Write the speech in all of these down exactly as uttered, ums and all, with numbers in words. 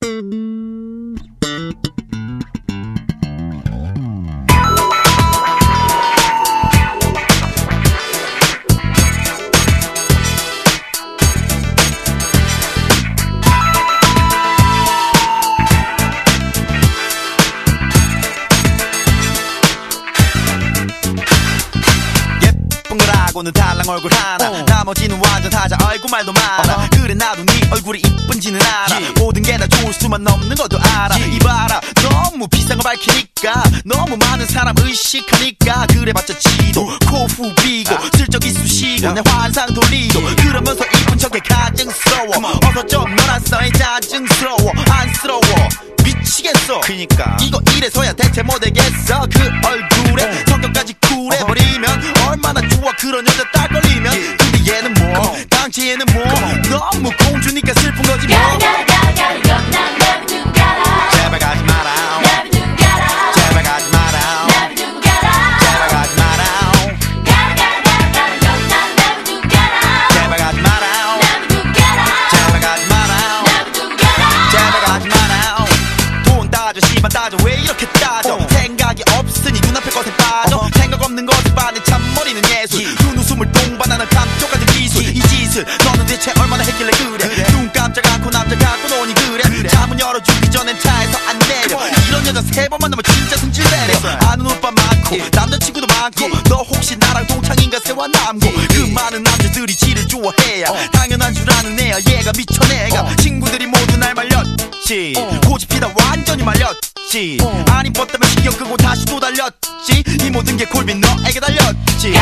는 달랑 얼굴 하나 어. 나머지는 완전 타자 얼굴 말도 많아 어. 그래 나도 네 얼굴이 이쁜지는 알아 yeah. 모든 게 다 좋을 수만 없는 것도 알아 yeah. 이봐라 너무 비싼 거 밝히니까 너무 많은 사람 의식하니까 그래봤자 지도 코 후비고 아. 슬쩍 이쑤시고 yeah. 내 환상 돌리고 yeah. 그러면서 이쁜 척해 가증스러워 어서 좀 놀았어 짜증스러워 안쓰러워 미치겠어 그니까 이거 이래서야 대체 못되겠어 그 얼굴에 어. 성격까지 쿨해버리면 얼마나 좋아 그런 여자 딱 걸리면 yeah. 근데 얘는 뭐 당최에는 뭐 너무 공주니까 슬픈 거지 뭐 제발 가지 마라 제발 가지 마라 제발 가지 마라 제발 가지 마라 제발 가지 마라 제발 가지 마라 돈 따져 씨발 따져 왜 이렇게 따져 어. 생각이 없으니 눈앞에 것에 빠져 어허. 생각 없는 것에 반해 참머리는 예술 yeah. 눈웃음을 동반하는 감쪽같은 기술 yeah. 이 짓을 너는 대체 얼마나 했길래 그래, 그래. 눈 깜짝 않고 남자 갖고 노니 그래, 그래. 차문 열어주기 전엔 차에서 안 내려 oh. 이런 여자 세 번 만나면 진짜 승질 내려 right. 아는 오빠 많고 yeah. 남자친구도 많고 yeah. 너 혹시 나랑 동창인가 세워남고 yeah. 그 많은 남자들이 지를 좋아해야 oh. 당연한 줄 아는 애야 얘가 미쳐 내가 oh. 친구들이 모두 날 말렸지 oh. 고집피다 완전히 말렸지 oh. 안 이뻤다면 신경 끄고 다시 또 달렸지 이 모든 게 골빈 너에게 달렸지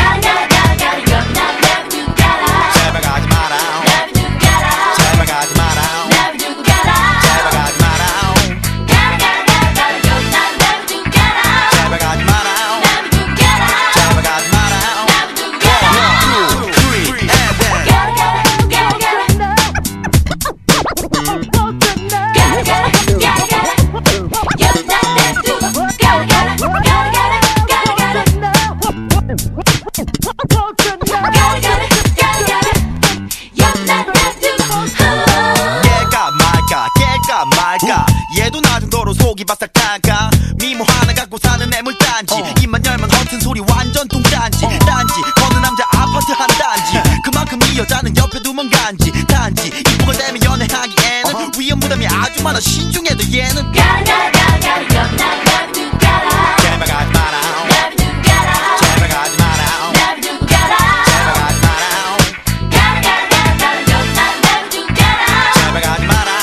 제발 가지 마라 제발 가지 마라 제발 가지 마라 제발 가지 마라 제발 가지 마라 one, two, three, and 말까 얘도 나 정도로 속이 바싹 탄가 미모 하나 갖고 사는 애물단지 어. 입만 열면 허튼 소리 완전 똥단지 어. 단지 어느 남자 아파트 한 단지 그만큼 이 여자는 옆에 두면 간지 단지 이쁘고 되면 연애하기에는 어. 위험 부담이 아주 많아 신중해도 얘는 제발 가지 마라 제발 가지 마라 제발 가지 마라 제발 가지 마라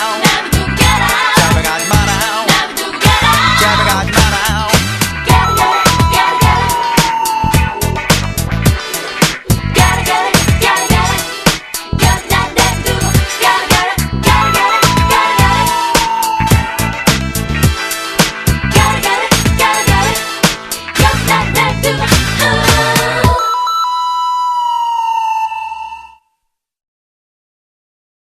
Do